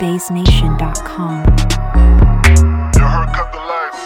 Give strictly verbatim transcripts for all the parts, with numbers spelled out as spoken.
bass nation dot com. Your heart cut the lights.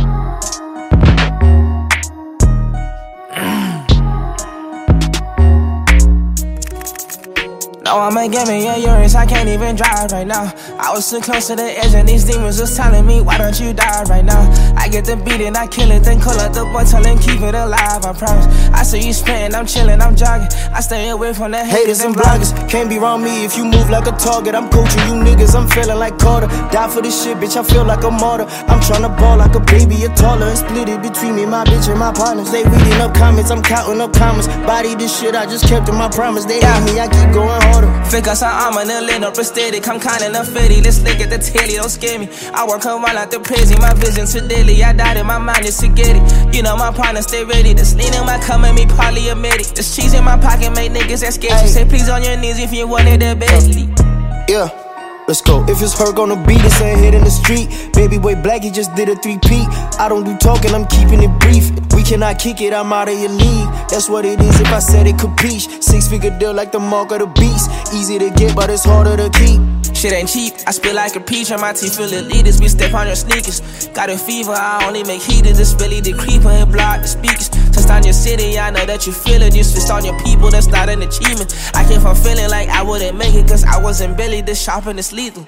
No, I'm a gaming, yeah, yours, I can't even drive right now. I was too close to the edge and these demons was telling me, why don't you die right now? I get the beat and I kill it, then call up the boy, tell him keep it alive, I promise. I see you spitting, I'm chilling, I'm jogging. I stay away from the haters and bloggers. Can't be wrong me if you move like a target. I'm coaching you niggas, I'm feeling like Carter. Die for this shit, bitch, I feel like a martyr. I'm tryna ball like a baby, a taller, and split it between me, my bitch, and my partners. They reading up comments, I'm counting up comments. Body this shit, I just kept in my promise. They hate me, I keep going harder. Fake us, I'm on the lane, no prosthetic. I'm kinda enough fitty, let's look at the telly, don't scare me. I work around like the crazy, my vision too daily. I died in my mind just to get it. You know my partner stay ready. This lean in my come at me, polyametic. This cheese in my pocket make niggas that sketchy. Say please on your knees if you want it the bestly. Yeah. Let's go. If it's her gonna beat us and hit in the street. Baby boy black, he just did a three-peat. I don't do talking, I'm keeping it brief. We cannot kick it, I'm out of your league. That's what it is if I said it capiche. Six-figure deal like the mark of the beast. Easy to get, but it's harder to keep. Shit ain't cheap, I spill like a peach on my teeth, feel elitist. We step on your sneakers. Got a fever, I only make heaters. It's really the creeper and block the speakers. Touched on your city, I know that you feel it. You switched on your people, that's not an achievement. I came from feeling like I wouldn't make it, cause I wasn't Billy, this shopping is lethal.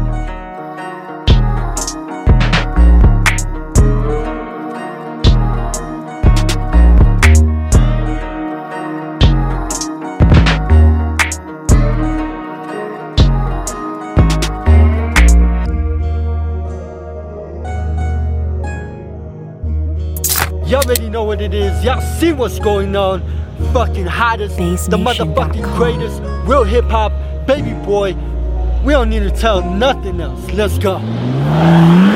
Y'all already know what it is. Y'all see what's going on. Fucking hottest, the motherfucking greatest, real hip hop, baby boy. We don't need to tell nothing else. Let's go.